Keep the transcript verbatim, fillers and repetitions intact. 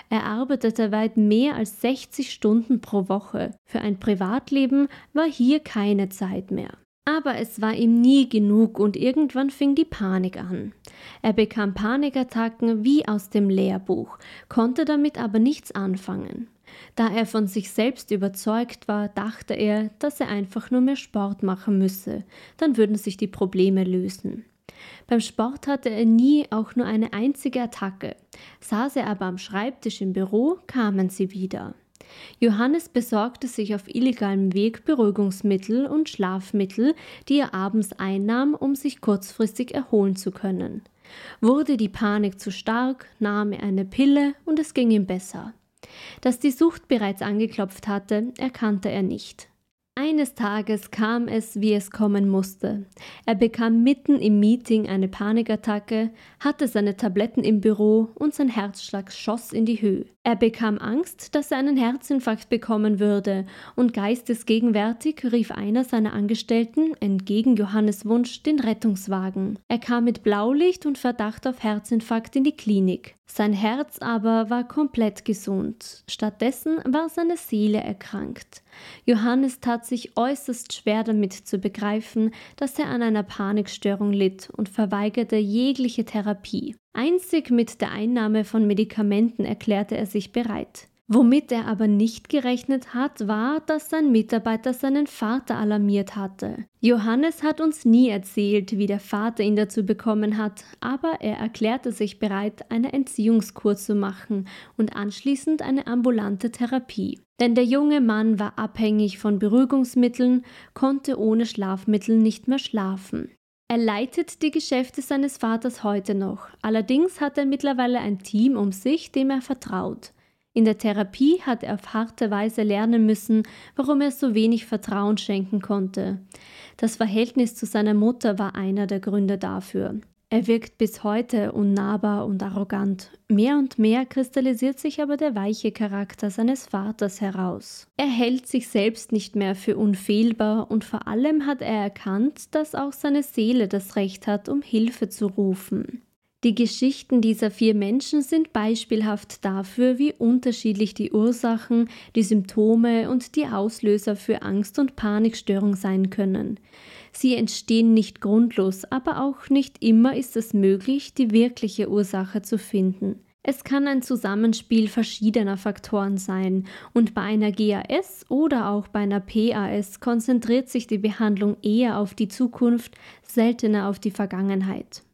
Er arbeitete weit mehr als sechzig Stunden pro Woche. Für ein Privatleben war hier keine Zeit mehr. Aber es war ihm nie genug und irgendwann fing die Panik an. Er bekam Panikattacken wie aus dem Lehrbuch, konnte damit aber nichts anfangen. Da er von sich selbst überzeugt war, dachte er, dass er einfach nur mehr Sport machen müsse, dann würden sich die Probleme lösen. Beim Sport hatte er nie auch nur eine einzige Attacke. Saß er aber am Schreibtisch im Büro, kamen sie wieder. Johannes besorgte sich auf illegalem Weg Beruhigungsmittel und Schlafmittel, die er abends einnahm, um sich kurzfristig erholen zu können. Wurde die Panik zu stark, nahm er eine Pille und es ging ihm besser. Dass die Sucht bereits angeklopft hatte, erkannte er nicht. Eines Tages kam es, wie es kommen musste. Er bekam mitten im Meeting eine Panikattacke, hatte seine Tabletten im Büro und sein Herzschlag schoss in die Höhe. Er bekam Angst, dass er einen Herzinfarkt bekommen würde und geistesgegenwärtig rief einer seiner Angestellten, entgegen Johannes Wunsch, den Rettungswagen. Er kam mit Blaulicht und Verdacht auf Herzinfarkt in die Klinik. Sein Herz aber war komplett gesund. Stattdessen war seine Seele erkrankt. Johannes tat sich äußerst schwer damit zu begreifen, dass er an einer Panikstörung litt und verweigerte jegliche Therapie. Einzig mit der Einnahme von Medikamenten erklärte er sich bereit. Womit er aber nicht gerechnet hat, war, dass sein Mitarbeiter seinen Vater alarmiert hatte. Johannes hat uns nie erzählt, wie der Vater ihn dazu bekommen hat, aber er erklärte sich bereit, eine Entziehungskur zu machen und anschließend eine ambulante Therapie. Denn der junge Mann war abhängig von Beruhigungsmitteln, konnte ohne Schlafmittel nicht mehr schlafen. Er leitet die Geschäfte seines Vaters heute noch, allerdings hat er mittlerweile ein Team um sich, dem er vertraut. In der Therapie hat er auf harte Weise lernen müssen, warum er so wenig Vertrauen schenken konnte. Das Verhältnis zu seiner Mutter war einer der Gründe dafür. Er wirkt bis heute unnahbar und arrogant. Mehr und mehr kristallisiert sich aber der weiche Charakter seines Vaters heraus. Er hält sich selbst nicht mehr für unfehlbar und vor allem hat er erkannt, dass auch seine Seele das Recht hat, um Hilfe zu rufen. Die Geschichten dieser vier Menschen sind beispielhaft dafür, wie unterschiedlich die Ursachen, die Symptome und die Auslöser für Angst- und Panikstörung sein können. Sie entstehen nicht grundlos, aber auch nicht immer ist es möglich, die wirkliche Ursache zu finden. Es kann ein Zusammenspiel verschiedener Faktoren sein und bei einer G A S oder auch bei einer P A S konzentriert sich die Behandlung eher auf die Zukunft, seltener auf die Vergangenheit.